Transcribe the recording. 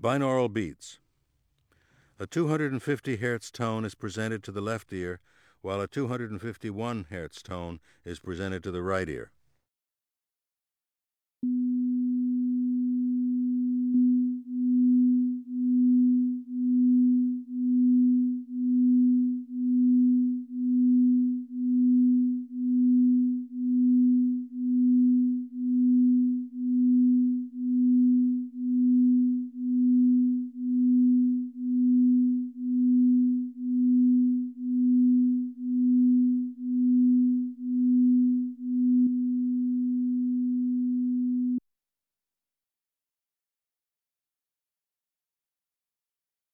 Binaural beats. A 250 Hz tone is presented to the left ear, while a 251 Hz tone is presented to the right ear.